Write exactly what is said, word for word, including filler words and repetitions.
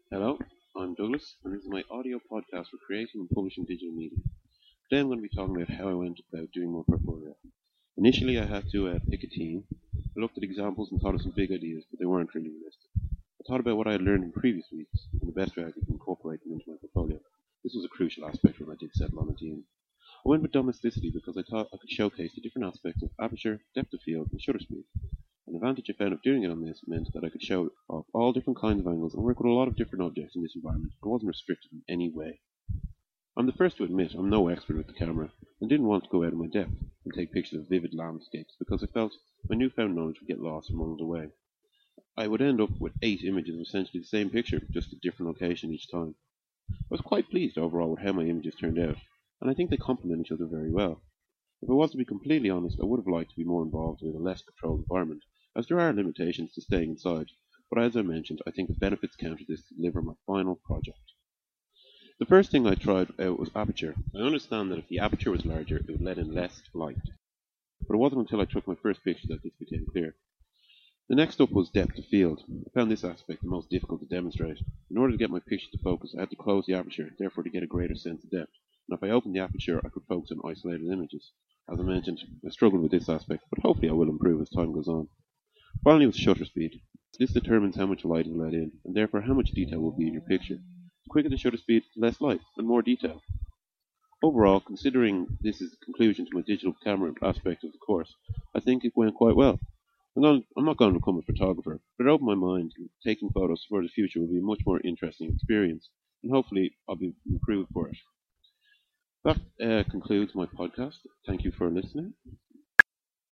Hello, I'm Douglas, and this is my audio podcast for creating and publishing digital media. Today I'm going to be talking about how I went about doing my portfolio. Initially, I had to uh, pick a team. I looked at examples and thought of some big ideas, but they weren't really realistic. I thought about what I had learned in previous weeks and the best way I could incorporate them into my portfolio. This was a crucial aspect when I did settle on a team. I went with domesticity because I thought I could showcase the different aspects of aperture, depth of field, and shutter speed. An advantage I found of doing it on this meant that I could show off all different kinds of angles and work with a lot of different objects in this environment. I wasn't restricted in any way. I'm the first to admit I'm no expert with the camera and didn't want to go out of my depth and take pictures of vivid landscapes because I felt my newfound knowledge would get lost or muddled away. I would end up with eight images of essentially the same picture, just a different location each time. I was quite pleased overall with how my images turned out, and I think they complement each other very well. If I was to be completely honest, I would have liked to be more involved with a less controlled environment, as there are limitations to staying inside, but as I mentioned, I think the benefits counter this to deliver my final project. The first thing I tried out was aperture. I understand that if the aperture was larger, it would let in less light, but it wasn't until I took my first picture that this became clear. The next up was depth of field. I found this aspect the most difficult to demonstrate. In order to get my picture to focus, I had to close the aperture, therefore to get a greater sense of depth, and if I opened the aperture, I could focus on isolated images. As I mentioned, I struggled with this aspect, but hopefully I will improve as time goes on. Finally was shutter speed. This determines how much light is let in, and therefore how much detail will be in your picture. The quicker the shutter speed, the less light, and more detail. Overall, considering this is the conclusion to my digital camera aspect of the course, I think it went quite well. I'm, going, I'm not going to become a photographer, but it opened my mind, and taking photos for the future will be a much more interesting experience, and hopefully I'll be improved for it. That uh, concludes my podcast. Thank you for listening.